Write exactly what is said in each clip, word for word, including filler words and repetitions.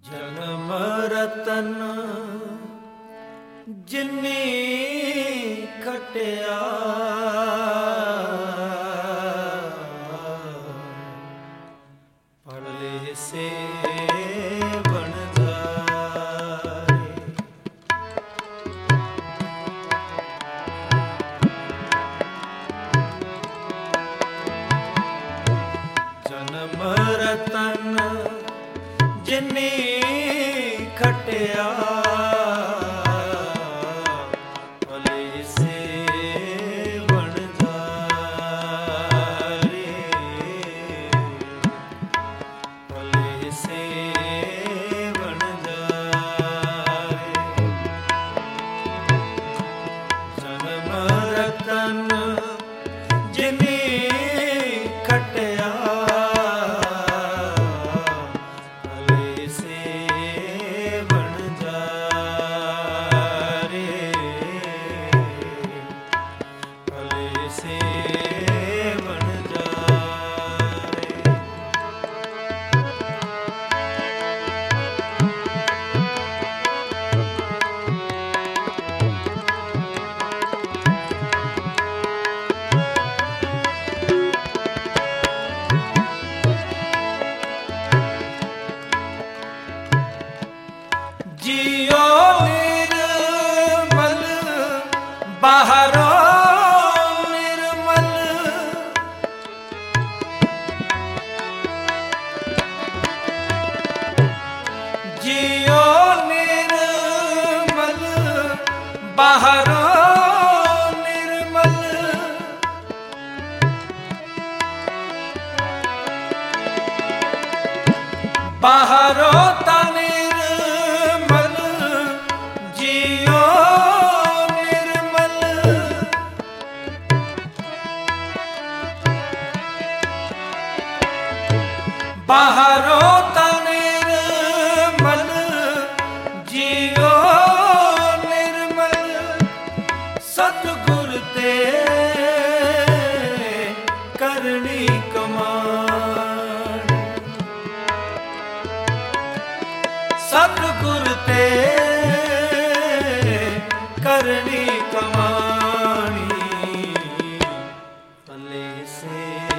जन्म रतन जिन्नी खटिया पड़े से बन जाए। जन्म रतन जिन्नी खटिया भले से बन जाए, भले से बन जाए। जन्म रतन जिन्नी खटिया जियो निर्मल बाहरो निर्मल, जियो निर्मल बाहरो निर्मल। बाहरो तने बाहरो निर्मल जियो निर्मल। सतगुर ते करनी कमाण, सतगुर ते करनी कमाणी भले से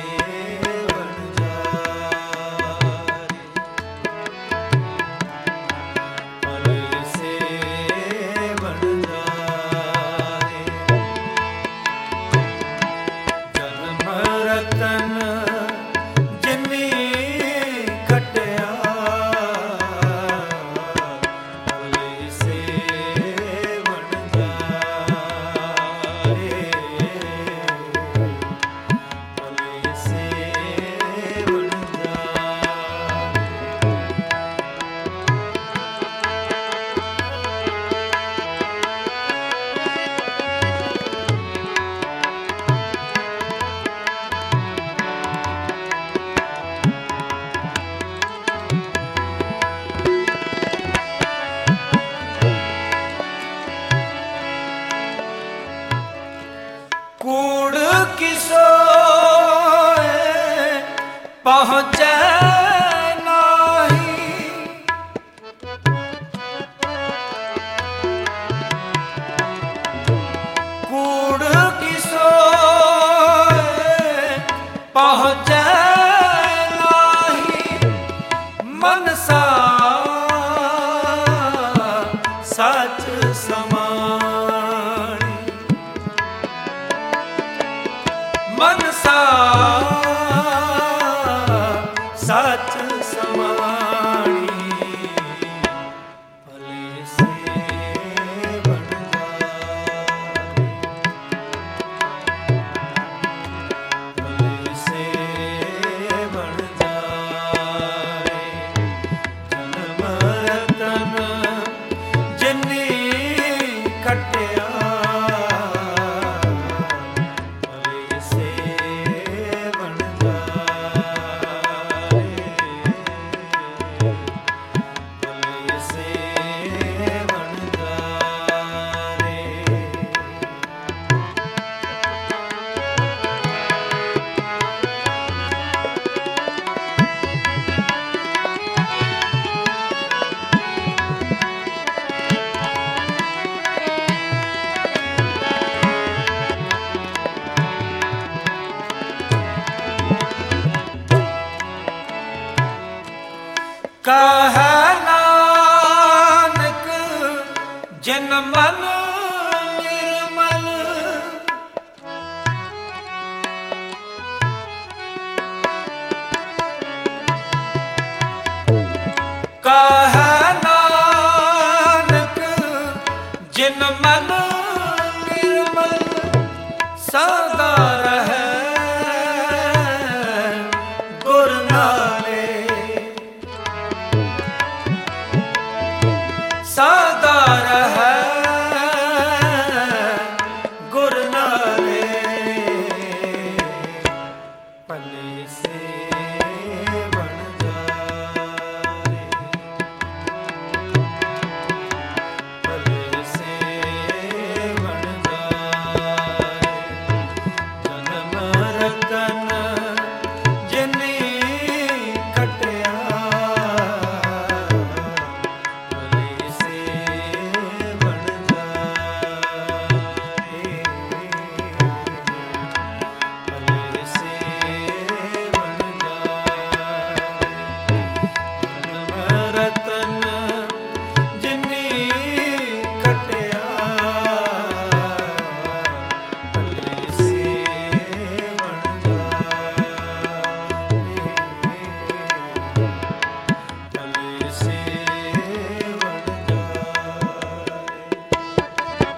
कूड़ किसो पहुँचे नहीं, कूड़ किसो पहुँचे नहीं। मनसा सच समानी, मनसा सच समानी भले से बन जाए, भले से बन जाए। जन्म रतन जिन्नी कह नानक जिन मन निर्मल कह नानक जिन मन निर्मल सदा रहे गुर नाले सदा रहे गुर नाले पले से बन जाए पले से बन जाए जन्म रतन जिनी कटिया पले से बन जाए पले से बन जाए जन्म रतन जिनी कटिया पले से बन जाए पले से बन जाए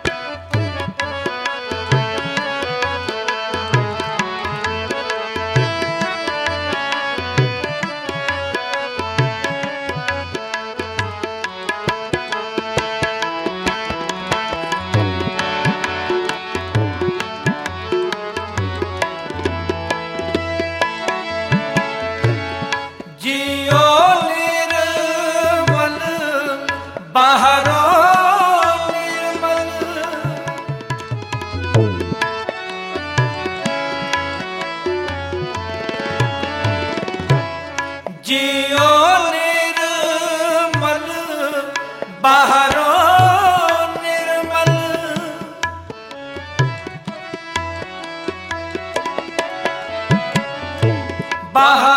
जियो निर्मल बाहरो निर्मल जियो निर्मल बाहरो निर्मल बाहर